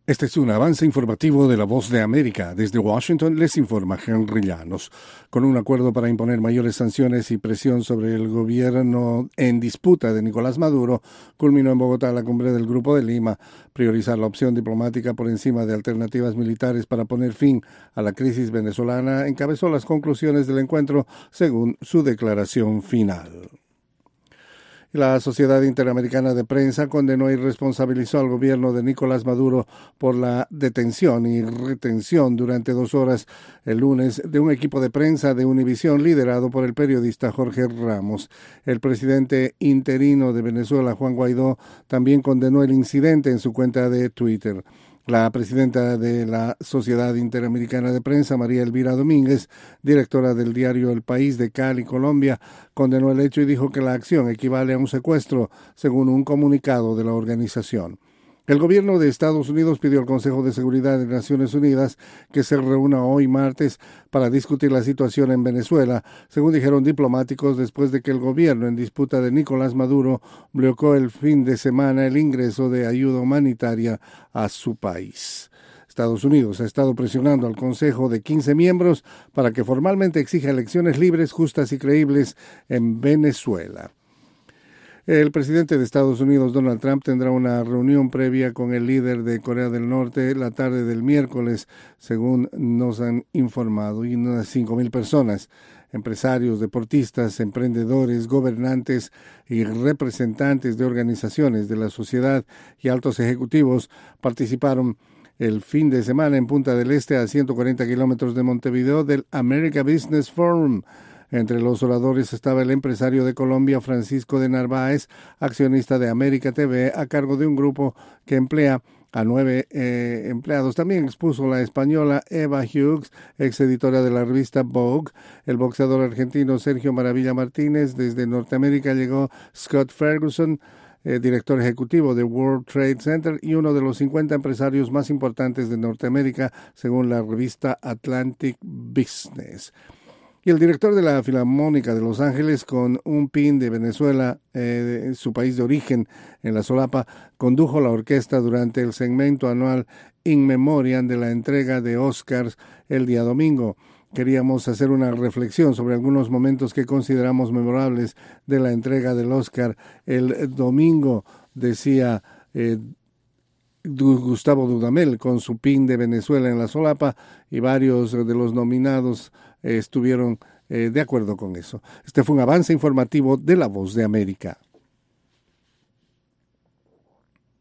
Este es un avance informativo de La Voz de América. Desde Washington les informa Henry Llanos. Con un acuerdo para imponer mayores sanciones y presión sobre el gobierno en disputa de Nicolás Maduro, culminó en Bogotá la cumbre del Grupo de Lima. Priorizar la opción diplomática por encima de alternativas militares para poner fin a la crisis venezolana encabezó las conclusiones del encuentro según su declaración final. La Sociedad Interamericana de Prensa condenó y responsabilizó al gobierno de Nicolás Maduro por la detención y retención durante 2 horas el lunes de un equipo de prensa de Univisión liderado por el periodista Jorge Ramos. El presidente interino de Venezuela, Juan Guaidó, también condenó el incidente en su cuenta de Twitter. La presidenta de la Sociedad Interamericana de Prensa, María Elvira Domínguez, directora del diario El País de Cali, Colombia, condenó el hecho y dijo que la acción equivale a un secuestro, según un comunicado de la organización. El gobierno de Estados Unidos pidió al Consejo de Seguridad de Naciones Unidas que se reúna hoy martes para discutir la situación en Venezuela, según dijeron diplomáticos, después de que el gobierno en disputa de Nicolás Maduro bloqueó el fin de semana el ingreso de ayuda humanitaria a su país. Estados Unidos ha estado presionando al Consejo de 15 miembros para que formalmente exija elecciones libres, justas y creíbles en Venezuela. El presidente de Estados Unidos, Donald Trump, tendrá una reunión previa con el líder de Corea del Norte la tarde del miércoles, según nos han informado, y unas 5,000 personas, empresarios, deportistas, emprendedores, gobernantes y representantes de organizaciones de la sociedad y altos ejecutivos participaron el fin de semana en Punta del Este, a 140 kilómetros de Montevideo, del America Business Forum. Entre los oradores estaba el empresario de Colombia, Francisco de Narváez, accionista de América TV, a cargo de un grupo que emplea a 9 empleados. También expuso la española Eva Hughes, exeditora de la revista Vogue. El boxeador argentino Sergio Maravilla Martínez. Desde Norteamérica llegó Scott Ferguson, director ejecutivo de World Trade Center y uno de los 50 empresarios más importantes de Norteamérica, según la revista Atlantic Business. Y el director de la Filarmónica de Los Ángeles, con un pin de Venezuela, su país de origen, en la solapa, condujo la orquesta durante el segmento anual In Memoriam de la entrega de Oscars el día domingo. Queríamos hacer una reflexión sobre algunos momentos que consideramos memorables de la entrega del Oscar el domingo, decía Gustavo Dudamel, con su pin de Venezuela en la solapa, y varios de los nominados estuvieron de acuerdo con eso. Este fue un avance informativo de La Voz de América.